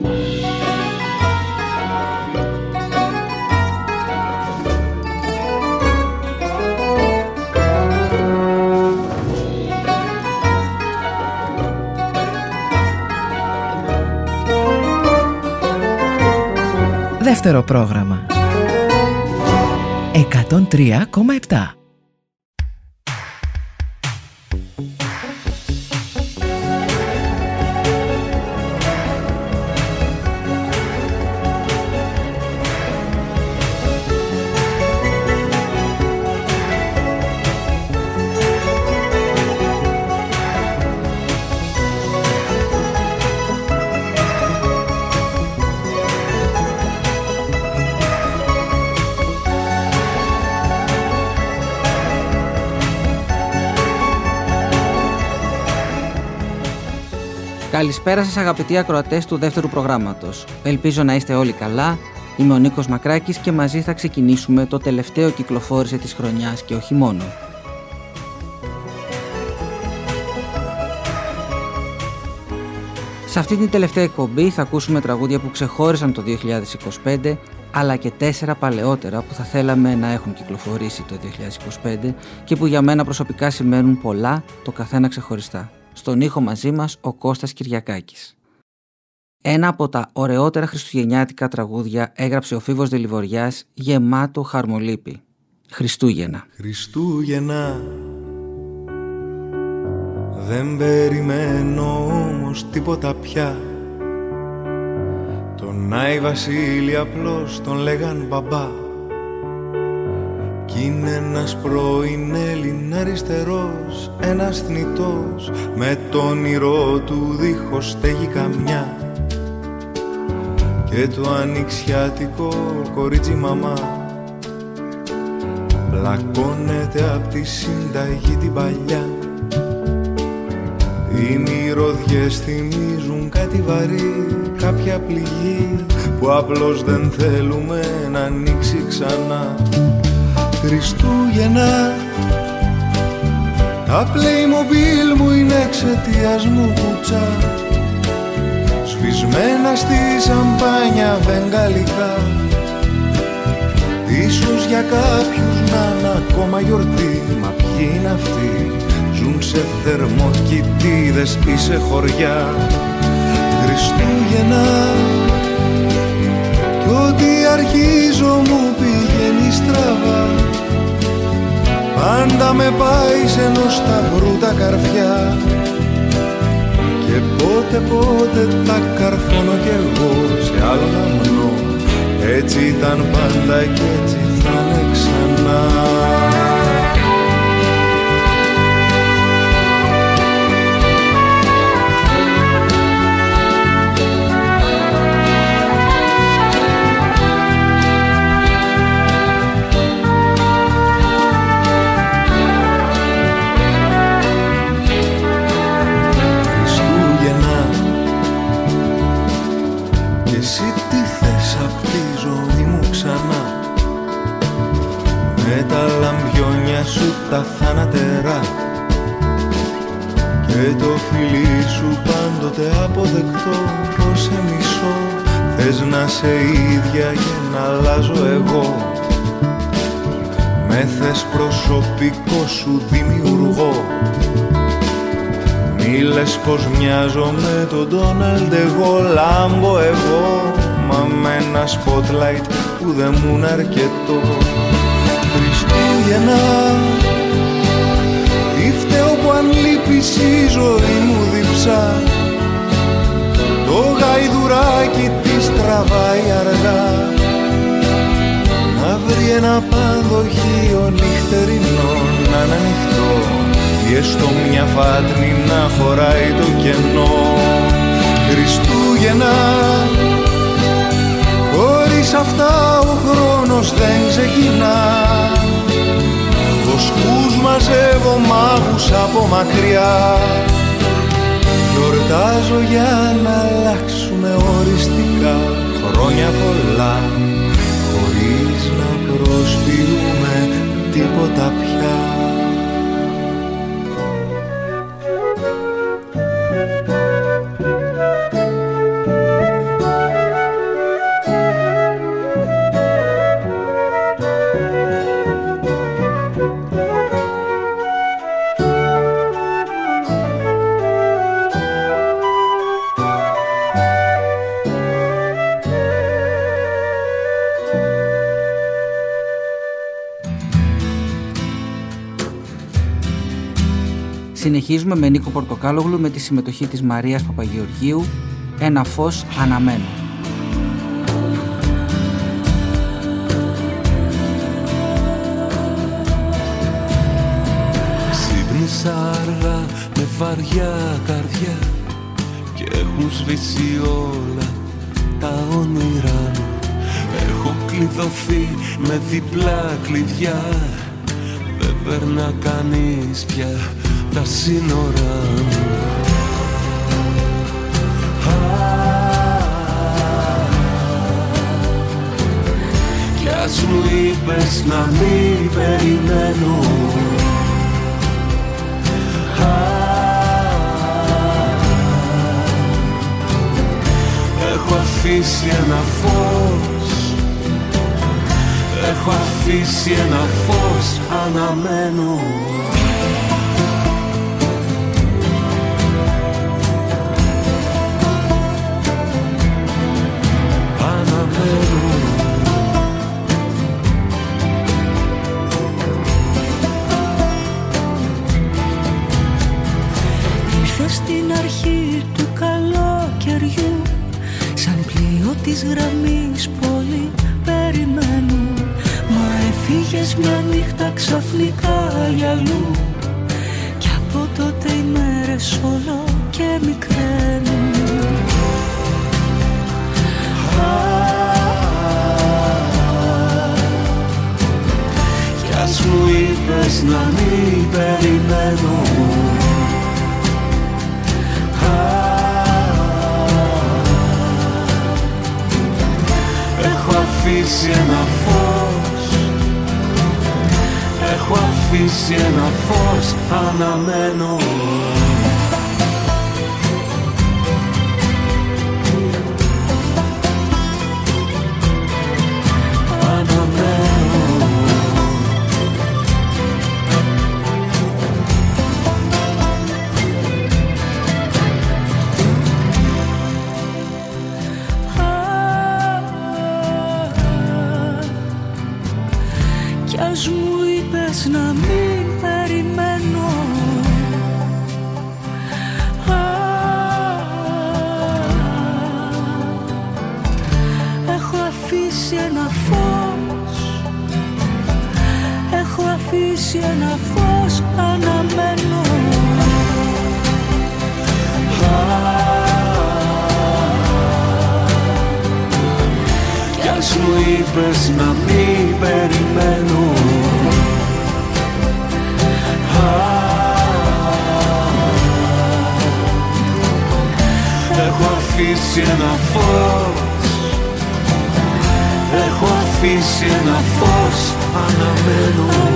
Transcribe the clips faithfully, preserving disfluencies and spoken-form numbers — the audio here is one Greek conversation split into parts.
Δεύτερο πρόγραμμα εκατόν τρία κόμμα επτά. Καλησπέρα σας αγαπητοί ακροατές του δεύτερου προγράμματος. Ελπίζω να είστε όλοι καλά. Είμαι ο Νίκος Μακράκης και μαζί θα ξεκινήσουμε το τελευταίο κυκλοφόρησε της χρονιάς και όχι μόνο. Σε αυτή την τελευταία εκπομπή θα ακούσουμε τραγούδια που ξεχώρισαν το δύο χιλιάδες είκοσι πέντε, αλλά και τέσσερα παλαιότερα που θα θέλαμε να έχουν κυκλοφορήσει το δύο χιλιάδες είκοσι πέντε και που για μένα προσωπικά σημαίνουν πολλά, το καθένα ξεχωριστά. Στον ήχο μαζί μας ο Κώστας Κυριακάκης. Ένα από τα ωραιότερα χριστουγεννιάτικα τραγούδια έγραψε ο Φίβος Δελιβοριάς, γεμάτο χαρμολύπη. Χριστούγεννα. Χριστούγεννα, δεν περιμένω όμως τίποτα πια. Τον Άι Βασίλη απλώς τον λέγαν μπαμπά. Κι είναι ένας πρώην Έλλην αριστερός, ένας θνητός, με το όνειρό του δίχως στέγη καμιά. Και το ανοιξιάτικο κορίτσι μαμά πλακώνεται απ' τη συνταγή την παλιά. Οι μυρωδιές θυμίζουν κάτι βαρύ, κάποια πληγή που απλώς δεν θέλουμε να ανοίξει ξανά. Χριστούγεννα, τα Playmobil μου είναι εξαιτίας μου κουτσά, σβησμένα στη σαμπάνια βεγγαλικά. Ίσως για κάποιους να είναι ακόμα γιορτή, μα ποιοι είναι αυτοί, ζουν σε θερμοκοιτίδες ή σε χωριά. Χριστούγεννα, κι ό,τι αρχίζω μου πηγαίνει στραβά. Πάντα με πάει σε ενός σταυρού τα καρφιά. Και πότε πότε τα καρφώνω κι εγώ σε άλλον αμνό. Έτσι ήταν πάντα και έτσι θα είναι ξανά. Σου τα θάνατερά και το φιλί σου πάντοτε αποδεκτό. Πως σε μισώ, θες να σε ίδια και να αλλάζω εγώ. Με θες προσωπικό σου δημιουργώ. Μη λες πως μοιάζω με τον Ντόναλντ, εγώ λάμπω εγώ, μα με ένα spotlight που δεν μου είναι αρκετό. Χριστούγεννα, τι φταίω που αν λείπεις η ζωή μου διψά. Το γαϊδουράκι της τραβάει αργά. Να βρει ένα πανδοχείο νυχτερινό να είναι ανοιχτό, ή έστω μια φάτνη να χωράει το κενό. Χριστούγεννα, χωρίς αυτά ο χρόνος δεν ξεκινά. Βοσκούς μαζεύω μάγους από μακριά. Γιορτάζω για να αλλάξουμε οριστικά χρόνια πολλά, χωρίς να προσποιούμε τίποτα πια. Συνεχίζουμε με Νίκο Πορτοκάλογλου με τη συμμετοχή της Μαρίας Παπαγεωργίου, «Ένα φως αναμένο». Ξύπνησα αργά με βαριά καρδιά και έχουν σβήσει όλα τα όνειρά μου. Έχω κλειδωθεί με διπλά κλειδιά, δεν περνά κανείς πια τα σύνορά μου. Κι ας μου είπες να μην περιμένω, έχω αφήσει ένα φως, έχω αφήσει ένα φως αναμένο. Αναμένο. Ήρθα στην αρχή του καλοκαιριού, σαν πλοίο της γραμμής πολύ περιμένω. Μα έφυγες μια νύχτα ξαφνικά για αλλού, κι από τότε οι μέρες όλο και μικραίνουν. Κι ας μου είπες να μην περιμένω, έχω αφήσει ένα φως, έχω αφήσει ένα φως αναμένο. Να μην περιμένω, α, έχω αφήσει ένα φως, έχω αφήσει ένα φως αναμένο. Κι ας μου είπες να μην περιμένω, έχω αφήσει ένα φως, έχω αφήσει ένα φως αναμένο.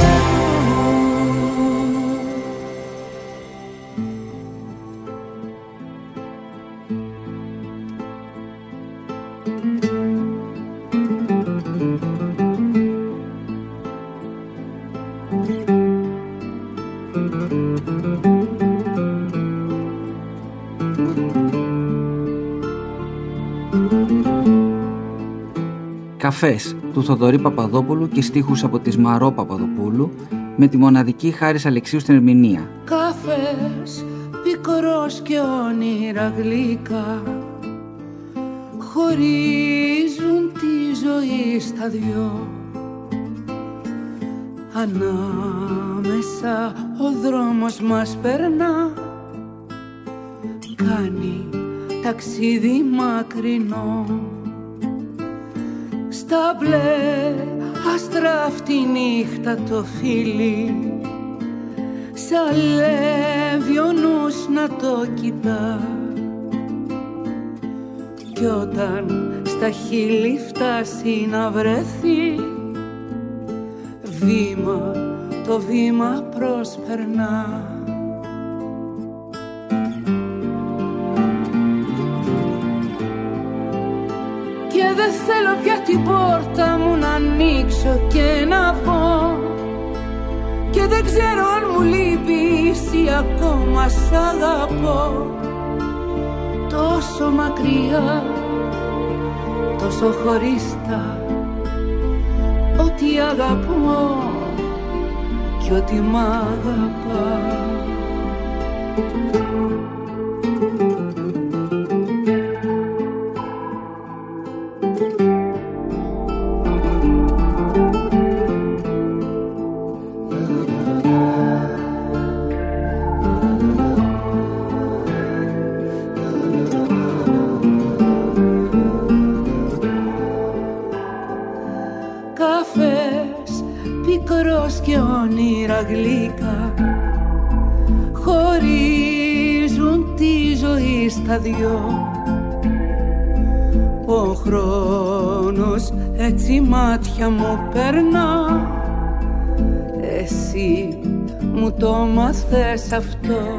Καφές του Θοδωρή Παπαδόπουλου και στίχους από τη Μαρό Παπαδοπούλου, με τη μοναδική Χάρης Αλεξίου στην ερμηνεία. Καφές πικρός και όνειρα γλυκά χωρίζουν τη ζωή στα δυο. Ανάμεσα ο δρόμος μας περνά, κάνει ταξίδι μακρινό. Στα μπλε άστρα αυτή νύχτα το φίλι σαλεύει ο νους να το κοιτά. Κι όταν στα χείλη φτάσει να βρεθεί, βήμα το βήμα προσπερνά. Και δεν θέλω πια την πόρτα μου να ανοίξω και να βγω, και δεν ξέρω αν μου λείπεις ή ακόμα σ' αγαπώ. Τόσο μακριά, τόσο χωριστά, ότι αγαπώ κι ότι μ' αγαπά. γλυκά χωρίζουν τη ζωή στα δυο. Ο χρόνος έτσι μάτια μου περνά, εσύ μου το μάθες αυτό.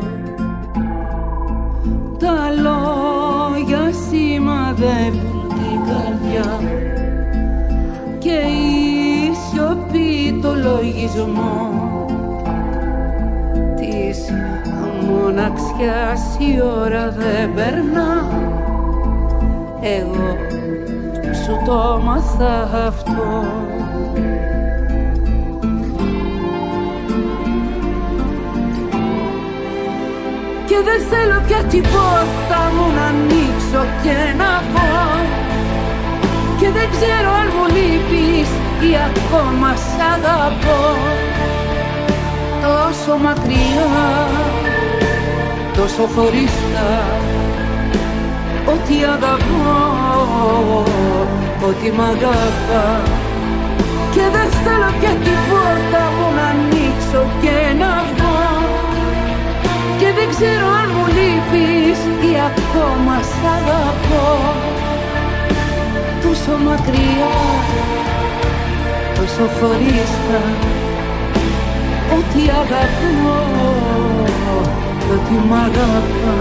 Τα λόγια σημαδεύουν την καρδιά και η σιωπή το λογισμό της μοναξιάς. Η ώρα δεν περνά, εγώ σου το μάθα αυτό. Και δεν θέλω πια την πόρτα μου να ανοίξω και να βγω. Και δεν ξέρω αν μου λείπεις ή ακόμα σ' αγαπώ. Τόσο μακριά, τόσο χωρίστα, ότι αγαπώ, ότι μ' αγαπά. Και δεν θέλω πια την πόρτα μου να ανοίξω και να βγω. Και δεν ξέρω αν μου λείπεις ή ακόμα σ' αγαπώ. Τόσο μακριά, τόσο χωρίστα, ότι αγαπώ, ότι μ' αγαπά.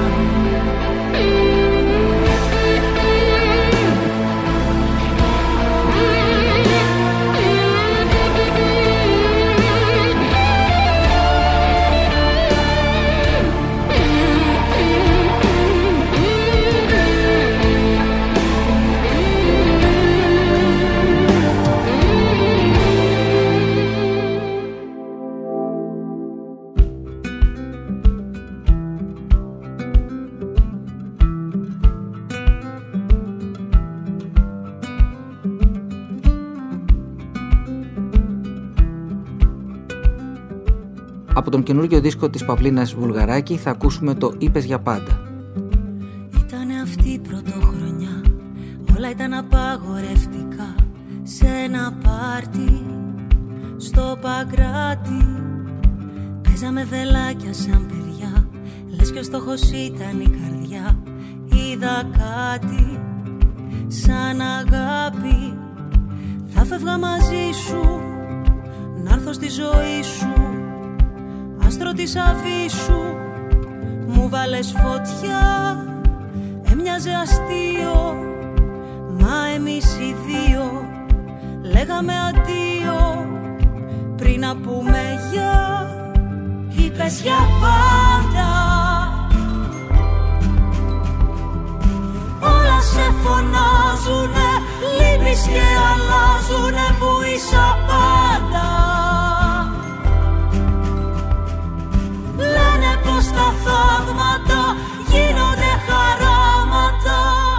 Από τον καινούργιο δίσκο της Παυλίνας Βουλγαράκη θα ακούσουμε το «Είπες για πάντα». Ήτανε αυτή η πρωτοχρονιά, όλα ήταν απαγορευτικά. Σε ένα πάρτι στο Παγκράτη παίζαμε βελάκια σαν παιδιά, λες κι ο στόχος ήταν η καρδιά. Είδα κάτι σαν αγάπη, θα φεύγα μαζί σου, να'ρθω στη ζωή σου. Άστρο της αφήσου, μου βάλες φωτιά, έμοιαζε αστείο, μα εμείς οι δύο λέγαμε αντίο πριν να πούμε γεια. Είπες για πάντα, όλα σε φωνάζουνε, λείπεις και αλλάζουνε που είσαι πάντα. Λένε πως τα θαύματα γίνονται χαράματα.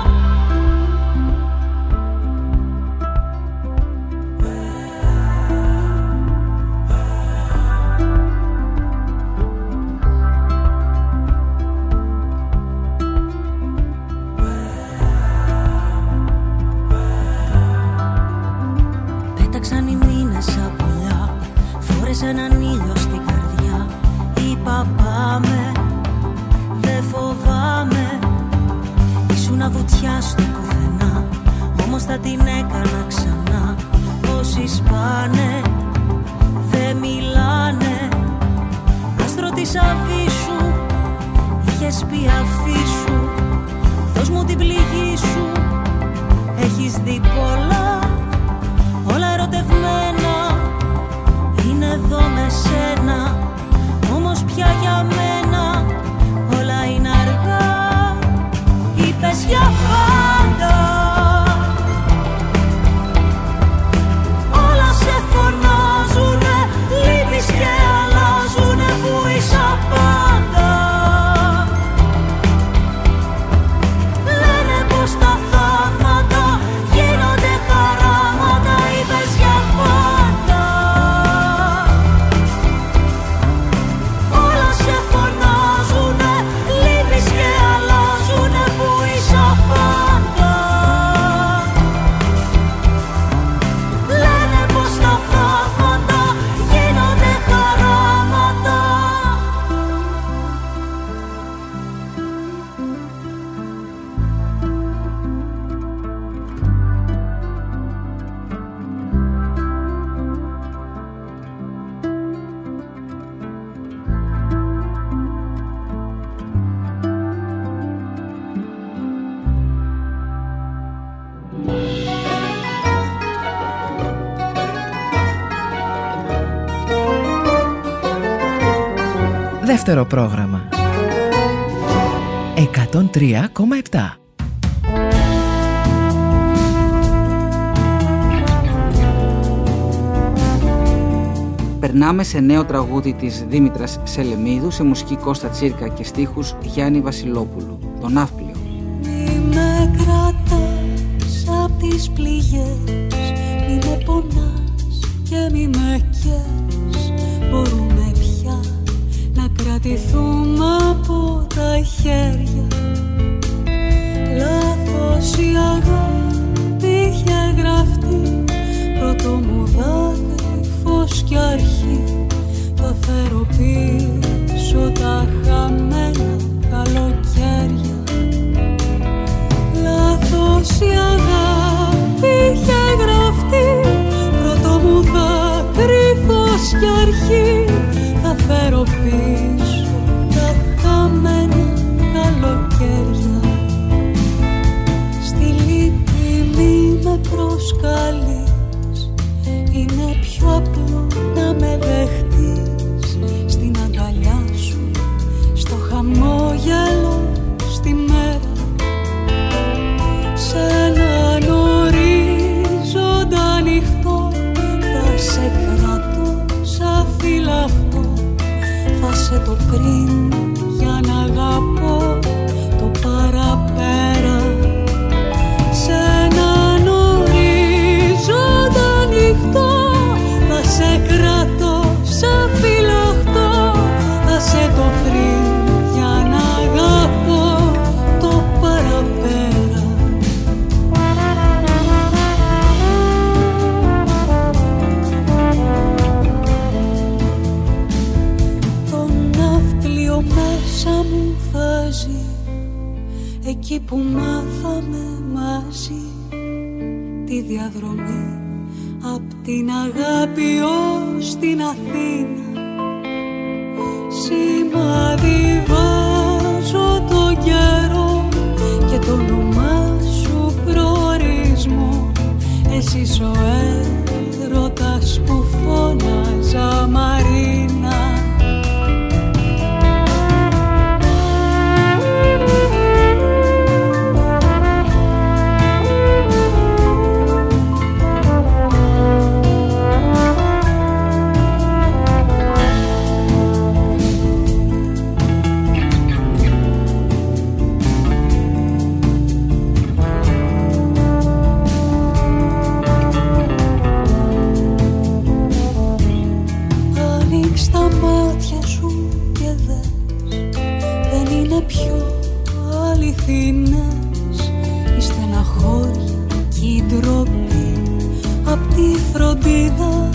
Πέταξαν οι μήνες από πουλιά, φόρεσε έναν ήλιο στην καρδιά. Είπα πάμε, δεν φοβάμαι, ήσουνα βουτιά στο πουθενά, όμως θα την έκανα ξανά. Όσοι σπάνε, δεν μιλάνε, άστρο της αφήσου, είχες πει αφήσου, δώσ' μου την πληγή σου. Έχεις δει πολλά, όλα ερωτευμένα, είναι εδώ με σένα. Όμως πια για μένα όλα είναι αργά. Είπες για πάντα, όλα σε φωνάζουνε, λείπεις και αλλάζουνε που είσαι πάντα. Δεύτερο πρόγραμμα εκατόν τρία κόμμα επτά. Περνάμε σε νέο τραγούδι της Δήμητρας Σελεμίδου σε μουσική Κώστα Τσίρκα και στίχους Γιάννη Βασιλόπουλου, το Ναύπλιο. Μη με κρατάς απ' τις πληγές, μη με πονάς και μη με καίς. Μπορούμε πια να κρατηθούμε από τα χέρια. Λάθος η αγάπη είχε γραφτεί, πρώτο μου δάκρυ, φως κι αρχή. Θα φέρω πίσω τα χαμένα καλοκαίρια. Λάθος η αγάπη είχε γραφτεί, πρώτο μου δάκρυ, φως κι αρχή. Θα φέρω πίσω τα χαμένα καλοκαίρια. Στη λύπη μη με προσκαλείς, είναι πιο απλό να με δεχτείς. Στην αγκαλιά σου, στο χαμόγελο, στη μέρα. Σ' έναν ορίζοντα ανοιχτό θα σε κρατώ σαν φυλαχτό. Θα σε το πριν για να αγαπώ το παραπέρα. Σ' έναν ορίζοντα ανοιχτό θα σε κρατώ σαν φυλαχτό. Θα σε το πριν για να αγαπώ το παραπέρα. Το ναύπλιο μέσα μου θα ζει, εκεί που μάθαμε μαζί τη διαδρομή απ' την αγάπη ως την Αθήνα. Σημάδι βάζω τον καιρό και το όνομά σου προορισμό. Εσύ ο έρωτας που φώναζα Μαρίνα. Πιο αληθινές η στεναχώρια κι η ντροπή απ' τη φροντίδα.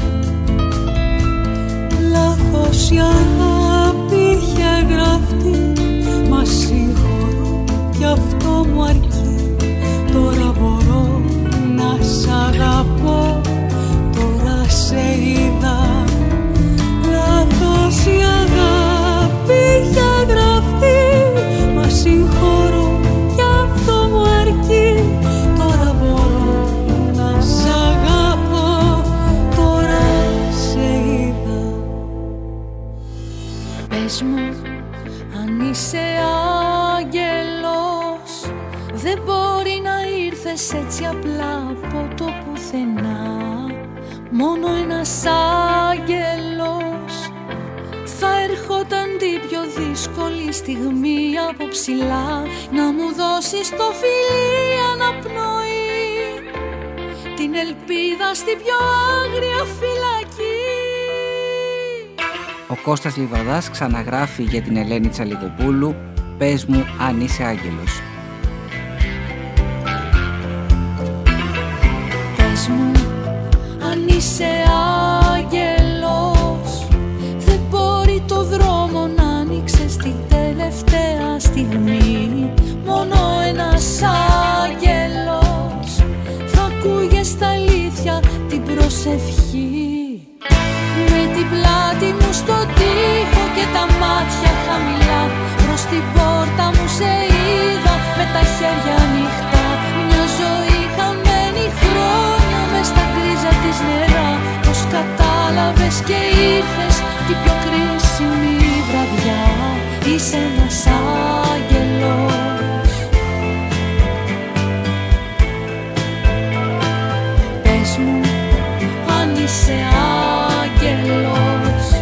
Λάθος η αγάπη είχε γραφτεί, μα συγχωρώ κι αυτό μου αρκεί. Τώρα μπορώ να σ' αγαπώ, τώρα σε είδα. Λάθος η αγάπη είχε γραφτεί, μα συγχωρώ κι αυτό μου αρκεί. Τώρα μπορώ να σ' αγαπώ, τώρα σε είδα. Πες μου αν είσαι άγγελος, δεν μπορεί να ήρθες έτσι απλά από το πουθενά. Μόνο ένας άγγελος θα ερχόταν την πιο δύσκολη στιγμή από ψηλά, να μου δώσεις το φιλί αναπνοή, την ελπίδα στην πιο άγρια φυλακή. Ο Κώστας Λιβαδάς ξαναγράφει για την Ελένη Τσαλιγοπούλου «Πες μου αν είσαι άγγελος». Πες μου αν είσαι άγγελος, δεν μπορεί το δρόμο να ανοίξεις την τελευταία στιγμή. Μόνο ένας άγγελος θα ακούγε στα αλήθεια την προσευχή. Με την πλάτη μου στον τοίχο και τα μάτια χαμηλά, προς την πόρτα μου σε είδα με τα χέρια ανοιχτά. Μια ζωή χαμένη, χρόνια μες στα γκρίζα της νερά. Πως κατάλαβες και ήρθες την πιο κρίσιμη βραδιά. είσαι άγγελος.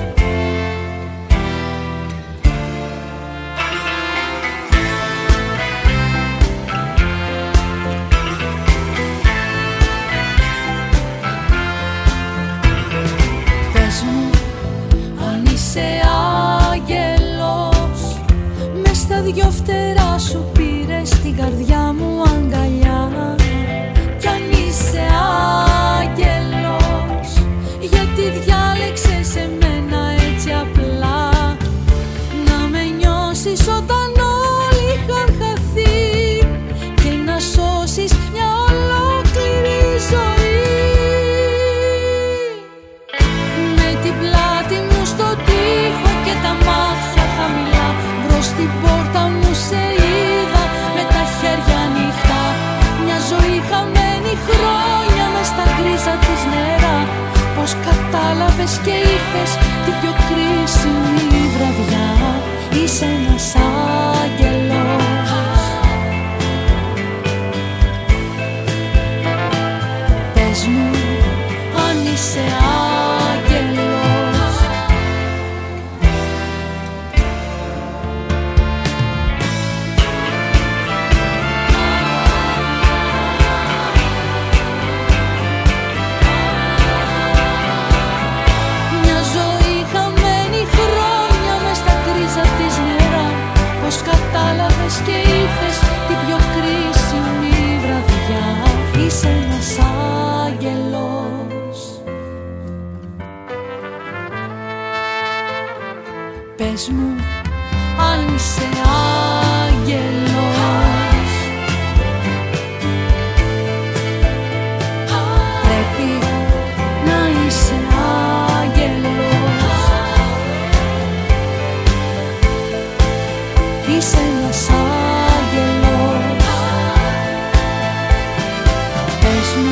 Πες μου αν είσαι άγγελος, μες στα δυο φτερά σου πήρες την καρδιά μου αγκαλιά. Κι αν είσαι άγγελος, γιατί διάλεξες εμένα έτσι απλά, να με νιώσεις όταν όλοι είχαν χαθεί και να σώσεις μια ολόκληρη ζωή. Με την πλάτη μου στον τοίχο και τα μάτια χαμηλά, μπρος στην πόρτα μου σε είδα με τα χέρια ανοιχτά. Μια ζωή χαμένη χρόνια μες στα γκρίζα της νερά. Πως κατάλαβες και ήρθες την πιο κρίσιμη βραδιά. Είσαι ένας άγγελος. Πες μου αν είσαι άγγελος. Μια ζωή χαμένη χρόνια μες στα γκρίζα της νερά. Πως κατάλαβες και ήρθες την πιο κρίσιμη βραδιά. Είσαι ένας άγγελος. Πες μου αν είσαι άγγελος. Πρέπει να είσαι άγγελος. Είσαι ένας άγγελος. Πες μου.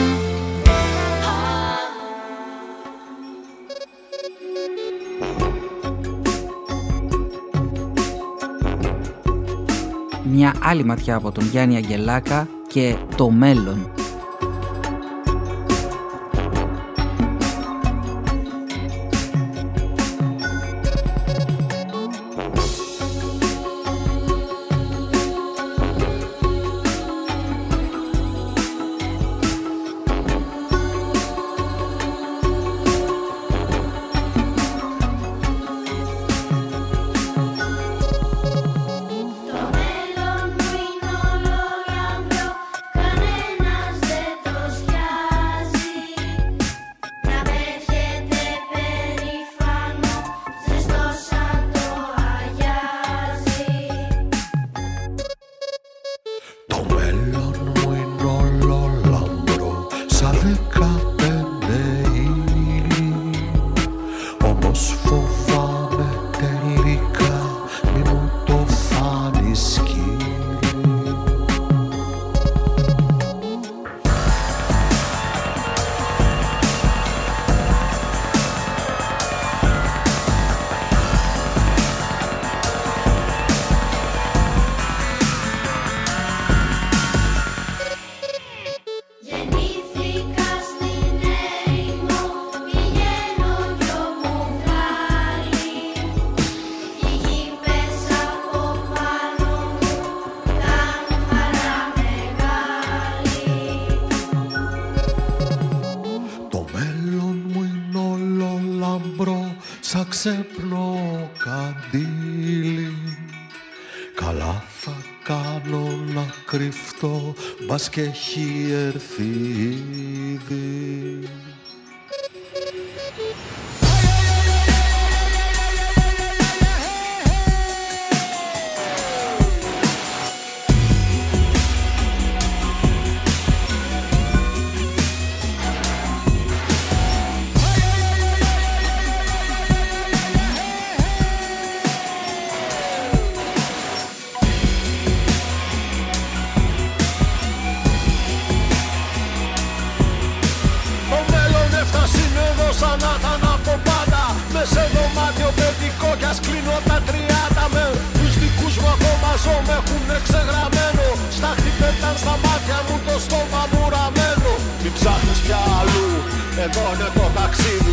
Μια άλλη ματιά από τον Γιάννη Αγγελάκα και το μέλλον. Σαν ξέπνο καντήλι, καλά θα κάνω να κρυφτώ, μπας και έχει έρθει ήδη. με έχουνε ξεγραμμένο. Στα χτυπέταν στα μάτια μου το στόμα μου ραμμένο. Μην ψάχνεις πια αλλού, εδώ είναι το ταξίδι.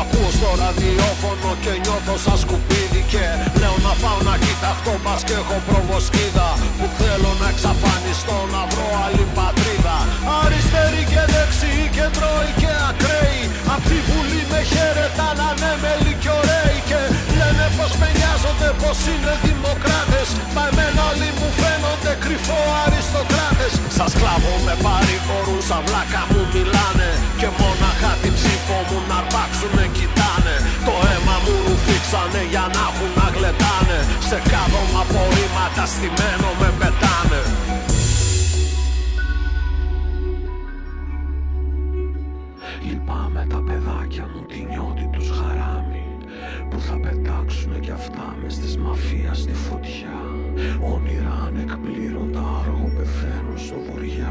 ακούω στο ραδιόφωνο και νιώθω σαν σκουπίδι. Και λέω να πάω να κοιταχτώ, μπας και έχω προβοσκίδα. Που θέλω να εξαφανιστώ, να βρω άλλη πατρίδα. Αριστεροί και δεξιοί, κεντρώοι και ακραίοι. Απ' τη Βουλή με χαιρετάν ανέμελοι κι ωραίοι. Και λένε πως με νοιάζονται, πως είναι δημοκράτες. Μα εμένα όλοι μου φαίνονται κρυφό αριστοκράτες. Σας κλάβω με παρηγορούς, σαν βλάκα μου μιλάνε. Και μόναχα την ψήφο μου να αρπάξουνε κοιτάνε. Το αίμα μου ρουφήξανε για να έχουν να γλεντάνε. Σε κάδωμα απορρίμματα στημένο με πετάνε. Λυπάμαι τα παιδάκια μου, τη νιώτη τους χαράμι, που θα πετάξουνε κι αυτά μες της μαφίας στη φωτιά. Όνειρα ανεκπλήρωτα άργο πεθαίνουν στο βοριά.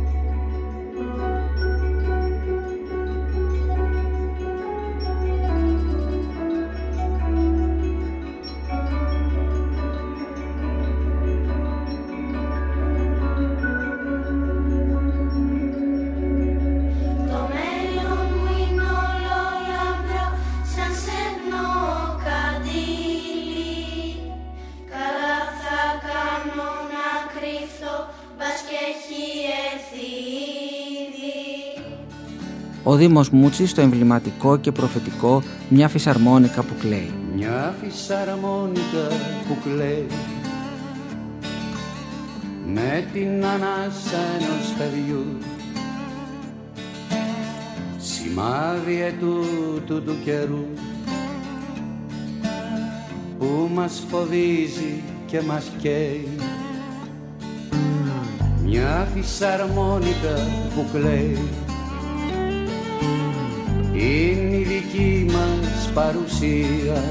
Ο Δήμος Μούτσης στο εμβληματικό και προφητικό «Μια φυσαρμόνικα που κλαίει». Μια φυσαρμόνικα που κλαίει με την ανάσα ενός παιδιού, σημάδι ετούτου του καιρού που μας φοβίζει και μας καίει. Μια φυσαρμόνικα που κλαίει είναι η δική μας παρουσία,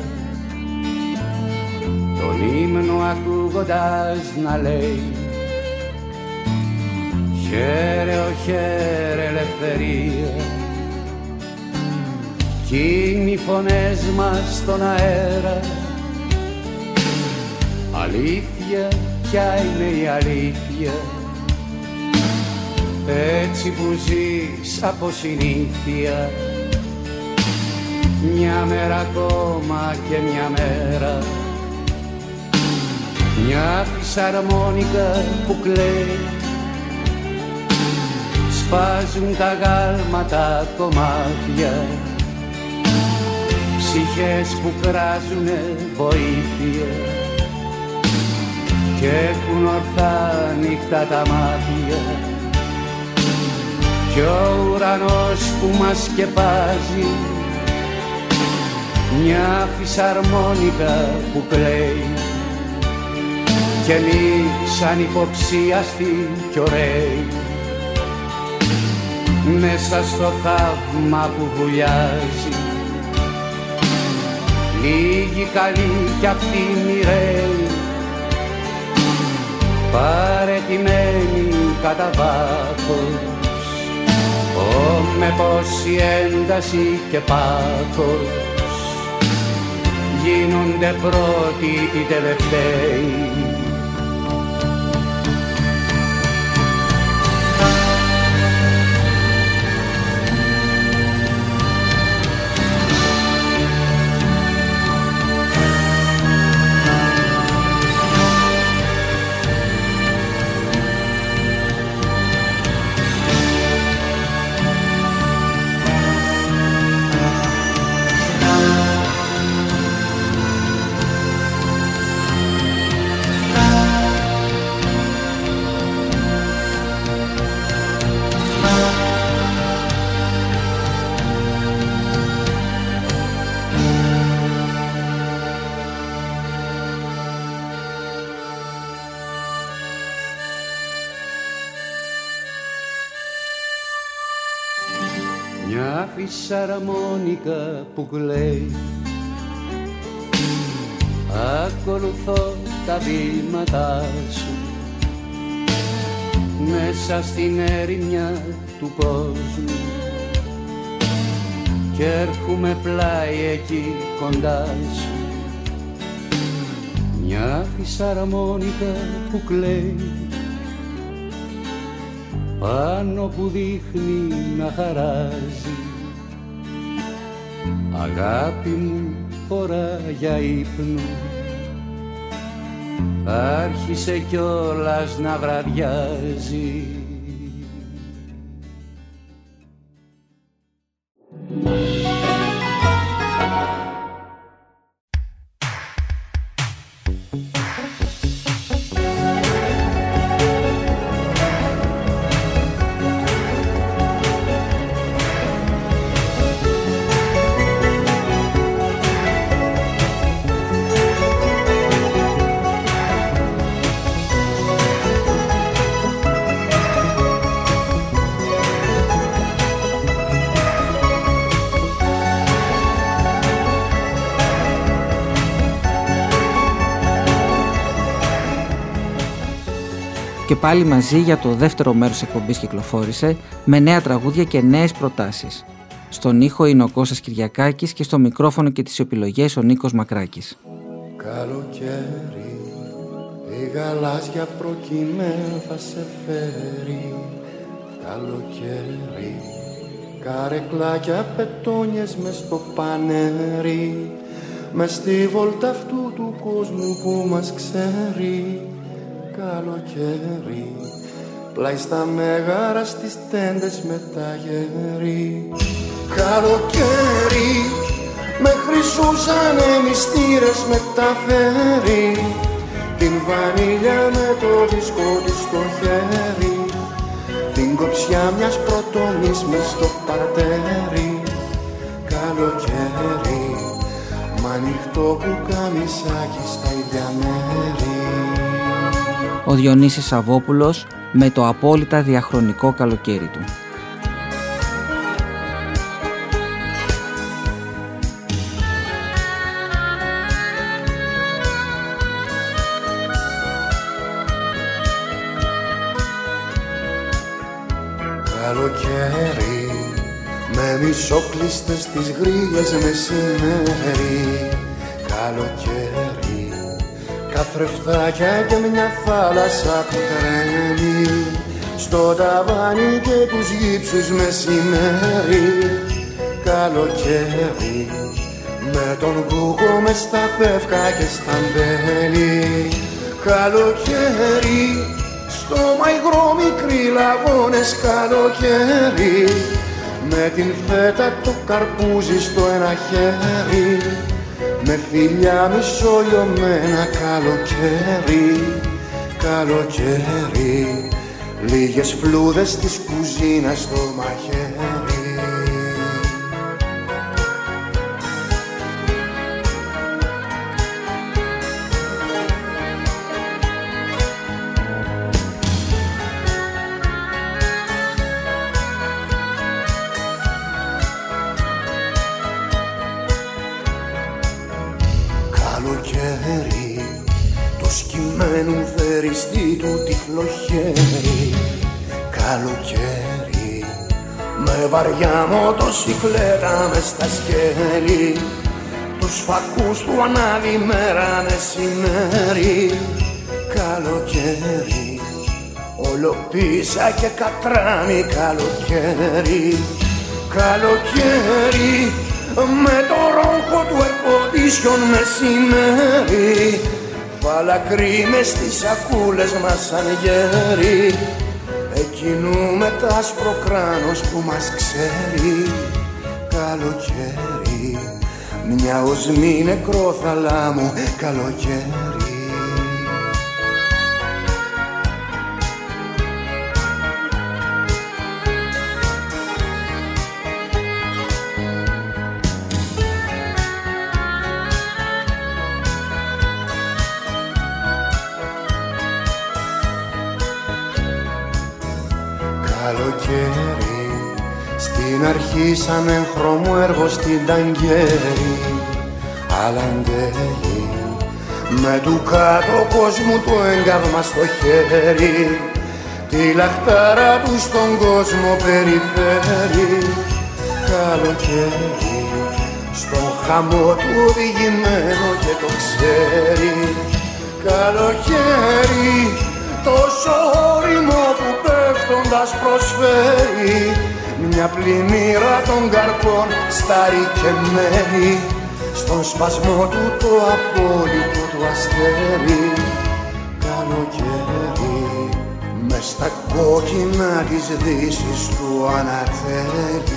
τον ύμνο ακούγοντας να λέει χαίρε ο χαίρε ελευθερία. Κι είναι οι φωνές μας στον αέρα, αλήθεια, ποια είναι η αλήθεια, έτσι που ζεις από συνήθεια. Μια μέρα ακόμα και μια μέρα, μια φυσαρμόνικα που κλαίει, σπάζουν τα γάλματα κομμάτια, ψυχές που κράζουνε βοήθεια και έχουν ορθά νύχτα τα μάτια. Κι ο ουρανός που μας σκεπάζει, μια φυσαρμόνικα που κλαίει, κι εμείς ανυποψίαστοι κι ωραίοι μέσα στο θαύμα που βουλιάζει. Λίγοι καλοί κι αυτοί μοιραίοι, παρετημένοι κατά βάθος, ω με πόση ένταση και πάθος γίνονται πρώτοι οι τελευταίοι. Μια φυσαρμόνικα που κλαίει, ακολουθώ τα βήματά σου μέσα στην ερημιά του κόσμου κι έρχομαι πλάι εκεί κοντά σου. Μια φυσαρμόνικα που κλαίει πάνω που δείχνει να χαράζει αγάπη μου ώρα για ύπνο, άρχισε κιόλας να βραδιάζει. Και πάλι μαζί για το δεύτερο μέρος της εκπομπής κυκλοφόρησε με νέα τραγούδια και νέες προτάσεις. Στον ήχο είναι ο Κώστας Κυριακάκης και στο μικρόφωνο και τις επιλογές ο Νίκος Μακράκης. Καλοκαίρι, η γαλάζια προκειμένου θα σε φέρει. Καλοκαίρι, καρεκλάκια πετόνιες μες στο πανέρι, μες στη βόλτα αυτού του κόσμου που μας ξέρει. Καλοκαίρι, πλάι στα μέγαρα στις τέντες με τα γέρι. Καλοκαίρι, με χρυσούσαν μυστήρες μεταφέρει, την βανίλια με το δίσκο του στο χέρι, την κοψιά μιας πρωτονής μες στο παρτέρι. Καλοκαίρι, μ' ανοιχτό που καμισάκι στα ίδια μέρη. Ο Διονύσης Σαββόπουλος με το απόλυτα διαχρονικό καλοκαίρι του. Καλοκαίρι, με μισοκλείστες τις γρίλες μεσημέρι. Καλοκαίρι, καθρεφτάκια και μια θάλασσα που τρέμει, στο ταβάνι και τους γύψους μεσημέρι. Καλοκαίρι, με τον Google μες στα πεύκα και στα μπέλη. Καλοκαίρι, στο μαϊγρό μικροί λαγώνες. Καλοκαίρι, με την φέτα το καρπούζι στο ένα χέρι, με φιλιά μισολιωμένα. Καλοκαίρι, καλοκαίρι, λίγες φλούδες της κουζίνας στο μαχαίρι. Καλοκαίρι, το σκυμμένου θεριστή του τυφλό χέρι. Καλοκαίρι, με βαριά μοτοσικλέτα μες στα σκέλη, τους φακούς του ανάβει μέρα μεσημέρι. Καλοκαίρι, όλο πίσα και κατράμι. Καλοκαίρι, καλοκαίρι, με το ρόγχο του ερποντήσιον μεσημέρι, φαλακρή μες στις σακούλες μας σαν γέρι, εκείνου με τ' άσπρο κράνος που μας ξέρει. Καλοκαίρι, μια οσμή νεκρό θαλάμου. Καλοκαίρι, καλοκαίρι, στην αρχή σαν έγχρωμο έργο στην ταγκέρι. Αλλά εν τέλει, με του κάτω κόσμου το έγκαυμα στο χέρι, τη λαχτάρα του στον κόσμο περιφέρει. Καλοκαίρι, στον χαμό του οδηγημένο και το ξέρει. Καλοκαίρι, τόσο όριμο που πέφτοντας προσφέρει μια πλημμύρα των καρπών σταρικεμένη στον σπασμό του το απόλυτο του αστέρι. Καλοκαίρι μες στα κόκκινα της δύσης του ανατέλει.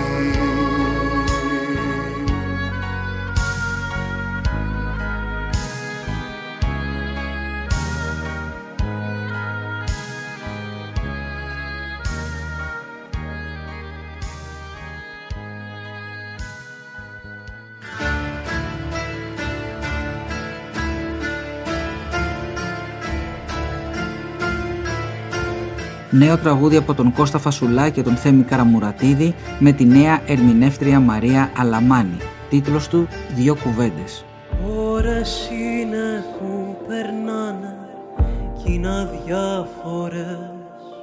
Νέο τραγούδι από τον Κώστα Φασουλά και τον Θέμη Καραμουρατίδη με τη νέα ερμηνεύτρια Μαρία Αλαμάνη. Τίτλος του «Δυο κουβέντες». Ώρες είναι που περνάνε κι είναι αδιάφορες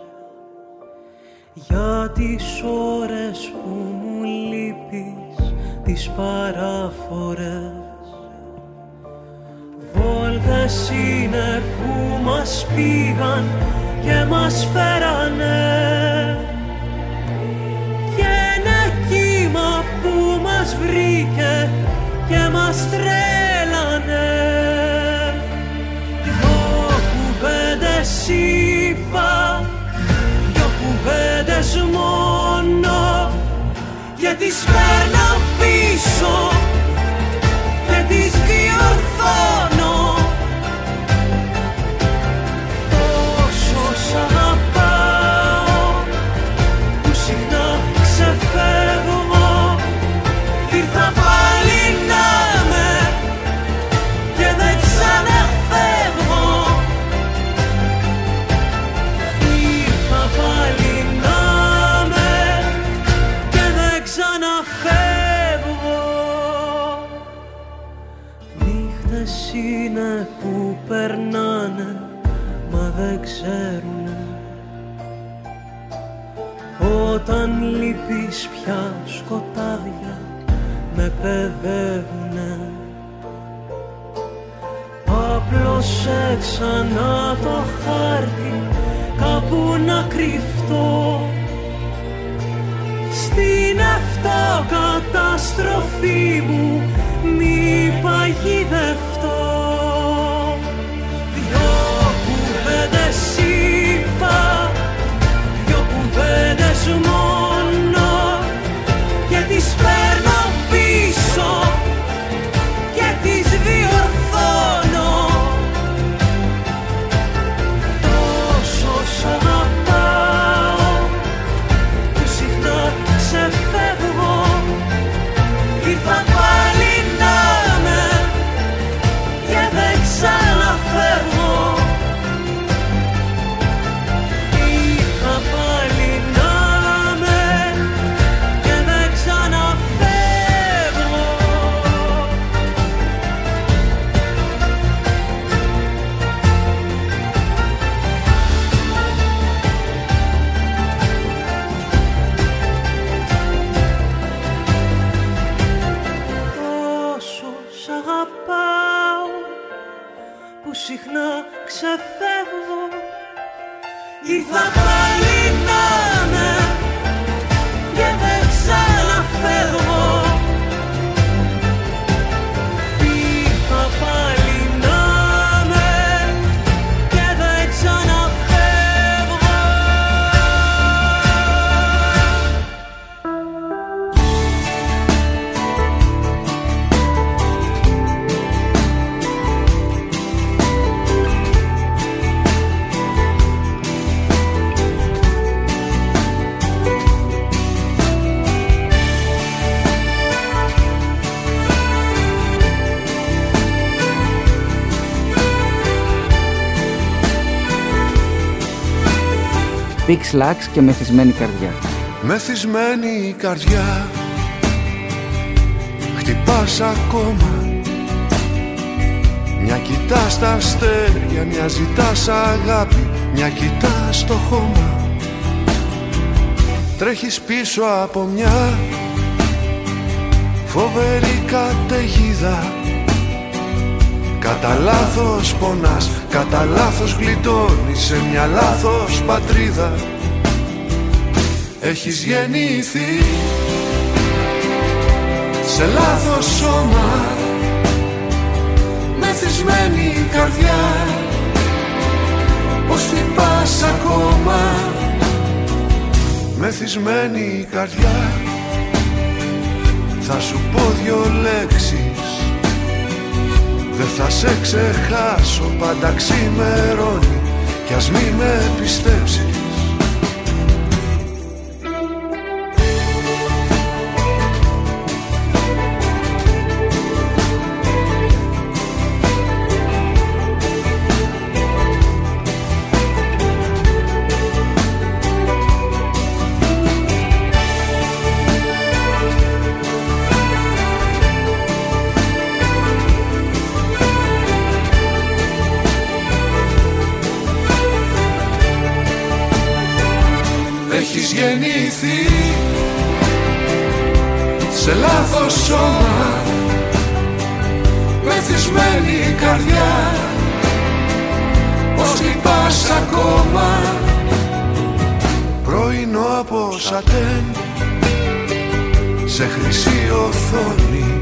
για τις ώρες που μου λείπεις, τις παράφορες. Βόλτες είναι που μας πήγαν και μας φέρανε και ένα κύμα που μας βρήκε και μας τρέλανε. Δυο κουβέντες είπα, δυο κουβέντες μόνο και τις παίρνω πίσω και τις διορθώνω. Σ' αγαπάω που συχνά ξεφεύγω, ήρθα πάλι να με και δεν ξαναφεύγω. Ήρθα πάλι να με και δεν ξαναφεύγω. Νύχτες είναι που περνάνε μα δεν ξέρουνε όταν λείπεις πια σκοτάδια με παιδεύουνε. Απλώσε ξανά το χάρτη κάπου να κρυφτώ στην αυτοκαταστροφή μου μη παγιδευτώ. Είπα δυο κουβέντες μόνο και τις παίρνω πίσω και τις διορθώνω. Τόσο σ' αγαπάω που συχνά ξεφεύγω, ήρθα πάλι να με και δεν ξαναφεύγω. Συχνά ξεφεύγω, ήρθα πάλι να με και δεν ξαναφεύγω. Ήρθα πάλι να με και δεν ξαναφεύγω. Big Slacks και Μεθυσμένη καρδιά. Μεθυσμένη καρδιά, χτυπάς ακόμα. Μια κοιτάς τα αστέρια, μια ζητάς αγάπη, μια κοιτάς το χώμα. Τρέχεις πίσω από μια φοβερή καταιγίδα. Κατά λάθος πονάς, κατά λάθος γλιτώνεις σε μια λάθος πατρίδα. Έχεις γεννηθεί σε λάθος σώμα, μεθυσμένη καρδιά. Πως χτυπάς ακόμα, μεθυσμένη καρδιά. Θα σου πω δυο λέξεις, δεν θα σε ξεχάσω, πάντα ξημερώνει κι ας μη με πιστέψεις. Έχεις γεννηθεί σε λάθος σώμα, μεθυσμένη καρδιά. Πως χτυπάς ακόμα, πρωινό από σατέν σε χρυσή οθόνη.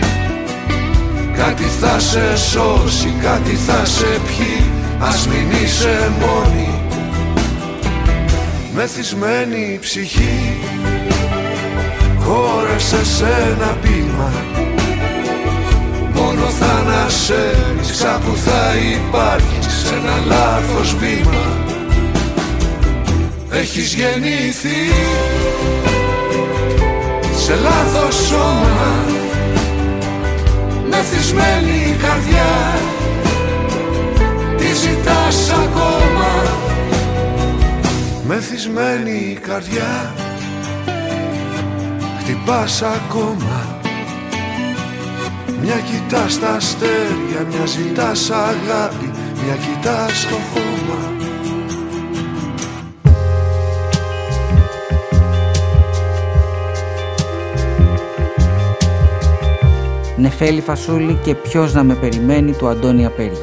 Κάτι θα σε σώσει, κάτι θα σε πιει, ας μην είσαι μόνη. Μεθυσμένη ψυχή, χόρεσε σε ένα πείγμα. Μόνο θα ανασέρεις, κάπου θα υπάρχεις σε ένα λάθος βήμα. Έχεις γεννηθεί σε λάθος σώμα, μεθυσμένη καρδιά. Τι ζητάς ακόμα, μεθυσμένη καρδιά. Χτυπάς ακόμα, μια κοιτάς τα αστέρια, μια ζητάς αγάπη, μια κοιτάς το χώμα. Νεφέλη Φασούλη και ποιος να με περιμένει του Αντώνη Απέργη.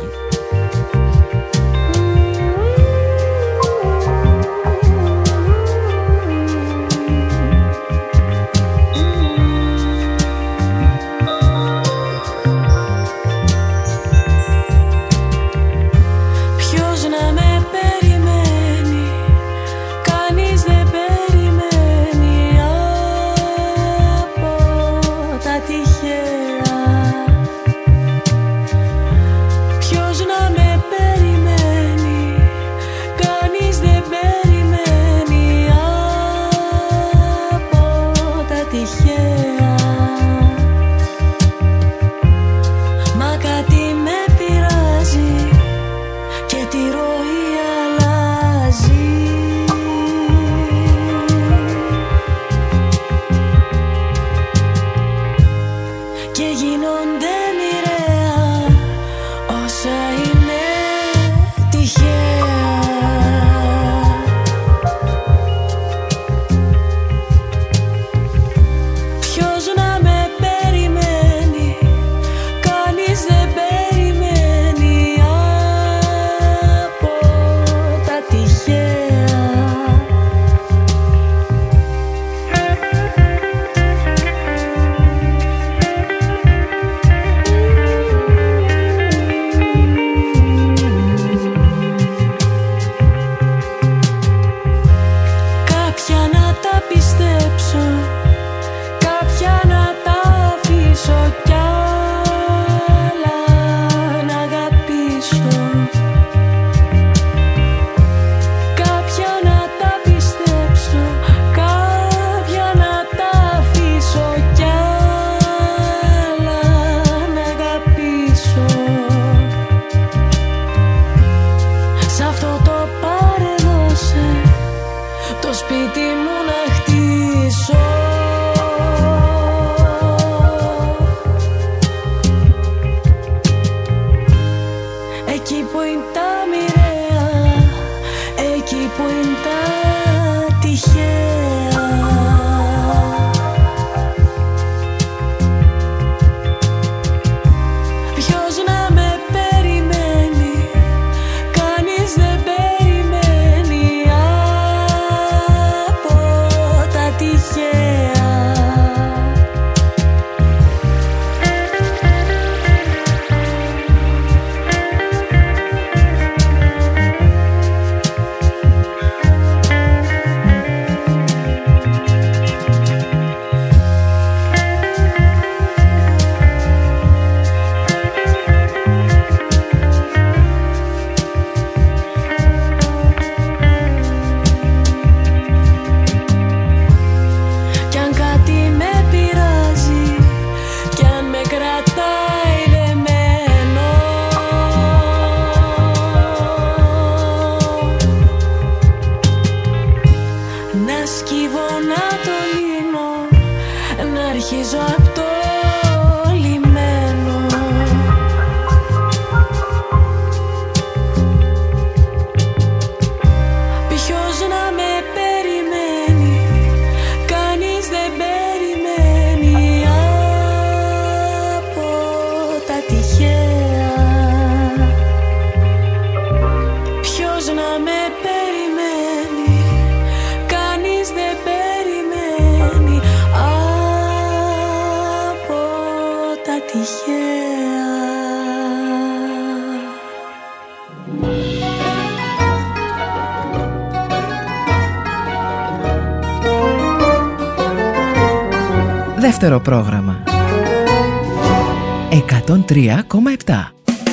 σκύβω να το λύνω, να αρχίζω απ' το λιμένο. Ποιος να με περιμένει, κανείς δεν περιμένει από τα τυχαία. Ποιος να με περιμένει, κανείς δεν περιμένει από τα τυχαία. Δεύτερο πρόγραμμα εκατόν τρία κόμμα επτά.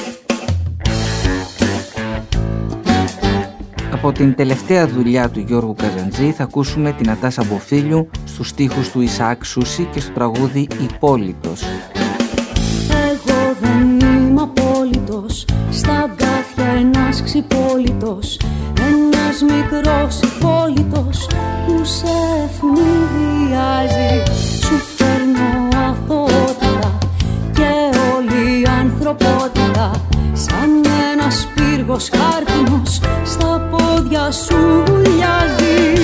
Από την τελευταία δουλειά του Γιώργου Καζαντζή θα ακούσουμε την Νατάσα Μποφίλιου στους στίχους του Ισαάκ Σούση και στο τραγούδι «Υπόλυτος». Εγώ δεν είμαι απόλυτος, στα αγκάθια ένας ξυπόλυτος, ένας μικρός υπόλυτος που σε ευνηδιάζει. Σου φέρνω αθωότητα και όλη η ανθρωπότητα σαν ένας πύργος χάρτινος στα πόδια σου βουλιάζει.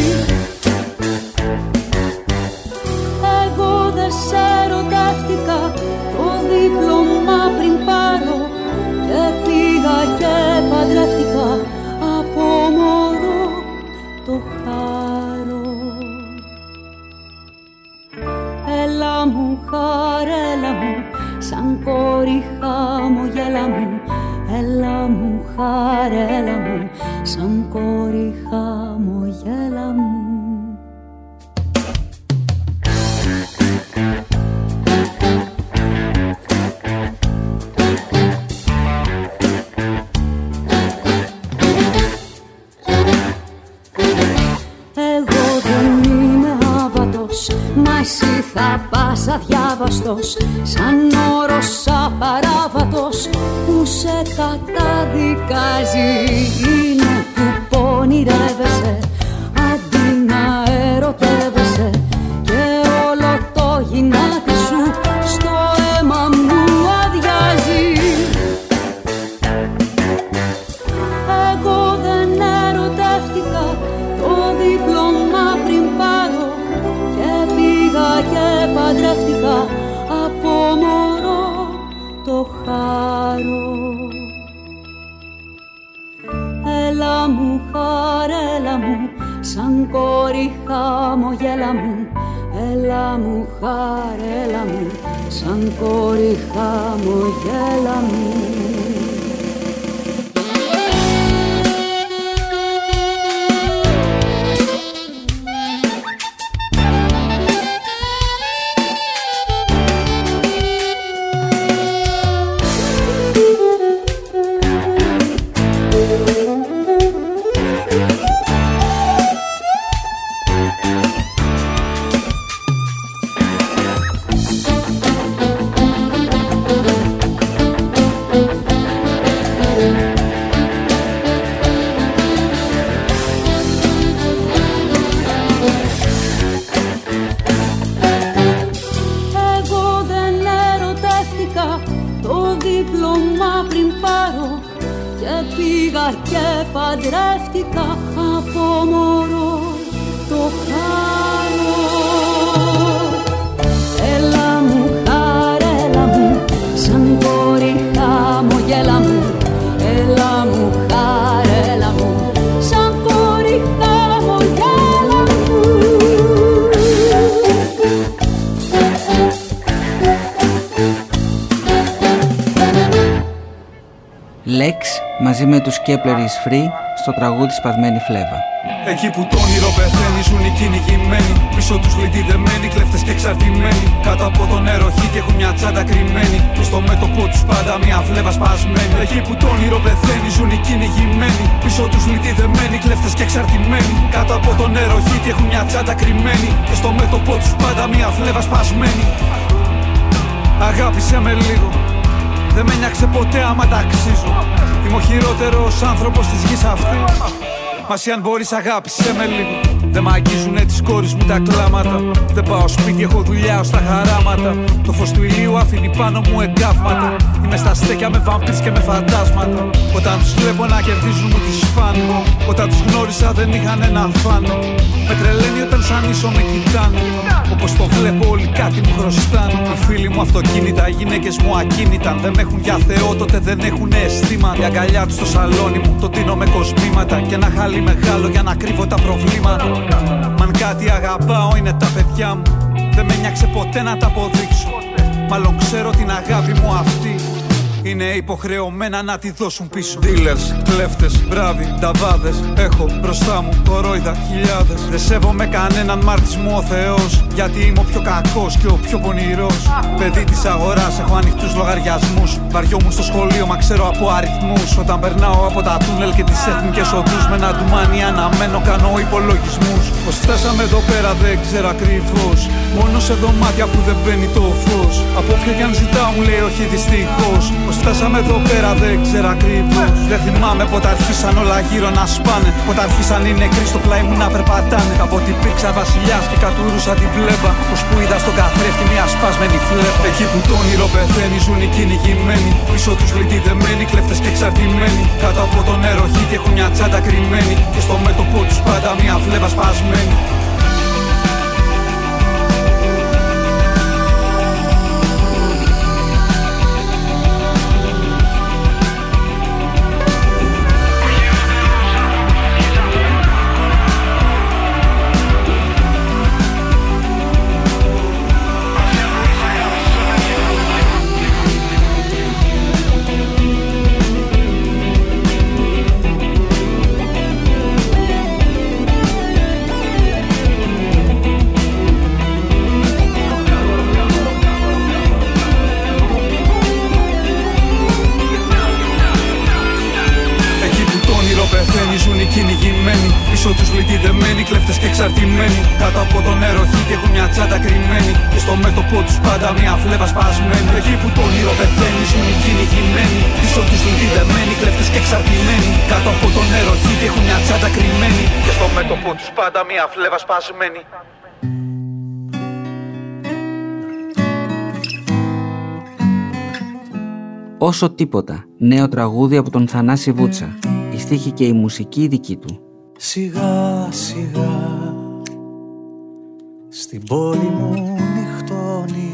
Εγώ δεν σε ερωτεύτηκα, το δίπλωμα πριν πάρω και πήγα και παντρεύτηκα από μωρό το χάρο. Έλα μου χαρέλα μου, σαν κόρη χαμογέλα μου. Έλα μου χαρέλα μου, σαν κόρη χαμογέλα μου. Εσύ θα πας αδιάβαστος, σαν όρος απαράβατος που σε καταδικάζει. Είναι που πονηρεύεσαι αντί να ερωτεύεσαι και όλο το γυνάτι σου στο αίμα μου αδειάζει. Εγώ δεν ερωτεύτηκα, το δίπλωμα πριν πάρω και πήγα και παντρεύτηκα από μωρό το χάρο. Έλα μου χαρέλα μου, σαν κόρη χαμογέλα μου. Έλα μου χαρέλα μου, σαν κόρη χαμογέλα μου. Lex μαζί με τους Kepler is Free στο τραγούδι «Σπασμένη φλέβα». Εκεί που το όνειρο πεθαίνει, ζουν οι κυνηγημένοι. Πίσω τους λυτιδεμένοι, κλέφτες και εξαρτημένοι. Κάτω από τον νεροχύτη έχουν μια τσάντα κρυμμένη. Και στο μέτωπο τους πάντα μια φλέβα σπασμένη. Εκεί που το όνειρο πεθαίνει, ζουν οι κυνηγημένοι. Πίσω τους λυτιδεμένοι, κλέφτες και εξαρτημένοι. Κάτω από τον νεροχύτη έχουν μια τσάντα κρυμμένη. Και στο μέτωπο τους πάντα μια φλέβα σπασμένη. Αγάπησε με λίγο, δεν με νοιάξε ποτέ άμα τα αξίζω. Είμαι ο χειρότερος άνθρωπος της γης αυτής. Μα εσύ αν μπορείς αγάπησέ με λίγο. Δεν μ' αγγίζουνε τις κόρες μου τα κλάματα. Δεν πάω σπίτι, έχω δουλειά ως τα χαράματα. Το φως του ηλίου αφήνει πάνω μου εγκάβματα. Είμαι στα στέκια με βαμπύρς και με φαντάσματα. Όταν τους βλέπω να κερδίζουν μου τις σπάνε. Όταν τους γνώρισα δεν είχαν να φάνε. Με τρελαίνει όταν σαν ίσο με κοιτάνε. Όπως το βλέπω όλοι κάτι μου χρωστάνε. Οι φίλοι μου αυτοκίνητα, οι γυναίκες μου ακίνητα. Δεν με έχουν για Θεό τότε δεν έχουν αισθήματα. Η αγκαλιά τους στο σαλόνι μου το τίνω με κοσμήματα. Και ένα χαλί μεγάλο για να κρύβω τα προβλήματα. Μαν κάτι αγαπάω είναι τα παιδιά μου. Δεν με νοιάξε ποτέ να τα αποδείξω. Μάλλον ξέρω την αγάπη μου αυτή είναι υποχρεωμένα να τη δώσουν πίσω. Dealers, κλέφτες, μπράβοι, νταβάδες. Έχω μπροστά μου κορόιδα χιλιάδες. Δεν σέβομαι κανέναν, μ' άρτης μου ο Θεός. Γιατί είμαι ο πιο κακός και ο πιο πονηρός. Παιδί της αγοράς, έχω ανοιχτούς λογαριασμούς. Βαριόμουν στο σχολείο, μα ξέρω από αριθμούς. Όταν περνάω από τα τούνελ και τις εθνικές οδούς, με ένα ντουμάνι αναμένω, κάνω υπολογισμούς. Πως φτάσαμε εδώ πέρα δεν ξέρω ακριβώς. Μόνο σε δωμάτια που δεν μπαίνει το φως. Από όποιο κι αν ζητάω μου λέει όχι δυστυχώς. Πως φτάσαμε εδώ πέρα δεν ξέρω ακριβώς. Δεν θυμάμαι πότε αρχίσαν όλα γύρω να σπάνε. Πότε αρχίσαν οι νεκροί στο πλάι μου να περπατάνε. Κάποτε υπήρξα βασιλιάς και κατουρούσα την πλέμπα. Πως που είδα στον καθρέφτη μια σπασμένη φλέπα. Εκεί που το όνειρο πεθαίνει ζουν οι κυνηγημένοι. Πίσω τους λυτιδεμένοι, κλέφτες και εξαρτημένοι. Κάτω από το νερό χύτη έχουν μια τσάντα κρυμμένη. Και στο μέτωπο τους πάντα μια φλέβα σπασμένη. Πίσω τους λυτιδεμένοι, κλέφτες και εξαρτημένοι. Κάτω από το νερό χύτη έχουν μια τσάντα κρυμμένη. Και στο μέτωπό τους πάντα μια φλέβα σπασμένη. Εκεί που το όνειρο πεθαίνει ζουν οι κυνηγημένοι. Πίσω τους λυτιδεμένοι, κλέφτες και εξαρτημένοι. Κάτω από το νερό χύτη έχουν μια τσάντα κρυμμένη. Και στο μέτωπό τους πάντα μια φλέβα σπασμένη. Όσο τίποτα, νέο τραγούδι από τον Θανάση Βούτσα. Η στίχη και η μουσική δική του. Σιγά σιγά στην πόλη μου νυχτώνει.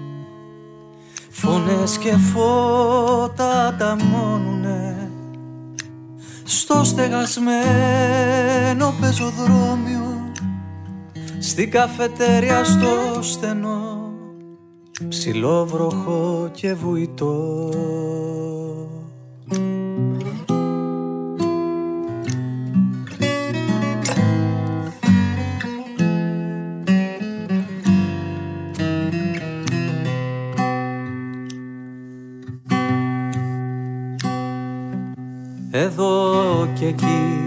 Φωνές και φώτα ταμώνουνε στο στεγασμένο πεζοδρόμιο. Στην καφετέρια στο στενό ψηλό βροχό και βουητό. Εδώ και εκεί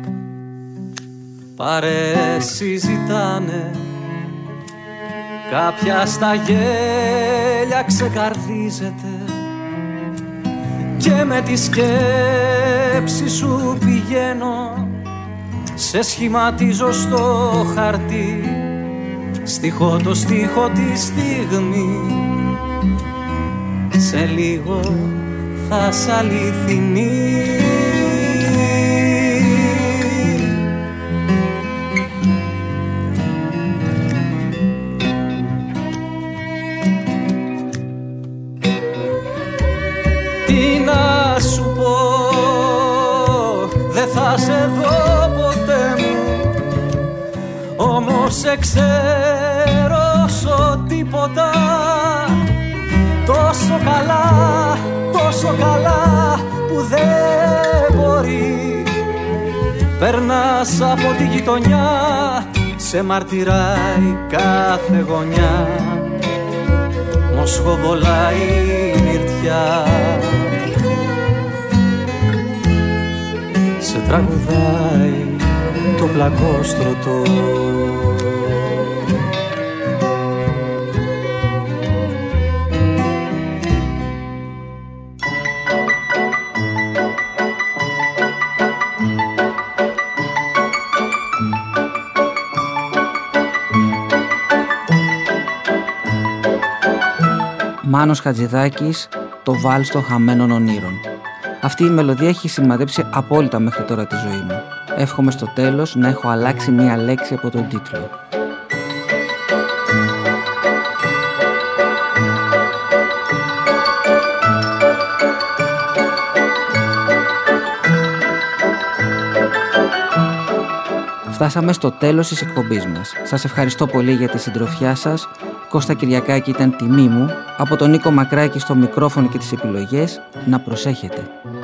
παρέες συζητάνε. Κάποια στα γέλια ξεκαρδίζεται. Και με τη σκέψη σου πηγαίνω. Σε σχηματίζω στο χαρτί. Στιχώ το στίχο τη στιγμή. Σε λίγο θα σ' αληθινή. Τι να σου πω, δεν θα σε δω ποτέ μου. Όμως σε ξέρω σω τίποτα. Τόσο καλά, τόσο καλά που δεν μπορεί. Περνάς από τη γειτονιά, σε μαρτυράει κάθε γωνιά. Μοσχοβολάει η μυρτιά, σε τραγουδάει το πλακόστρωτο. Μάνος Χατζηδάκης, το βάλς των χαμένων ονείρων. Αυτή η μελωδία έχει σημαδέψει απόλυτα μέχρι τώρα τη ζωή μου. Εύχομαι στο τέλος να έχω αλλάξει μία λέξη από τον τίτλο. Φτάσαμε στο τέλος της εκπομπής μας. Σας ευχαριστώ πολύ για τη συντροφιά σας. Κώστα Κυριακάκη ήταν τιμή μου. Από τον Νίκο Μακράκη στο μικρόφωνο και τις επιλογές, να προσέχετε.